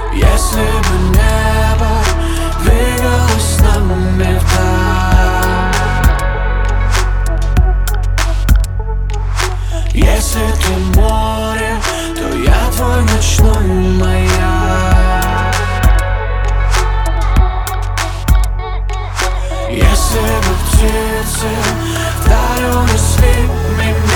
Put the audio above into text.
Если бы небо двигалось с нами вдаль, если ты море, то я твой ночной маяк. Если бы птицы вдаль унесли меня,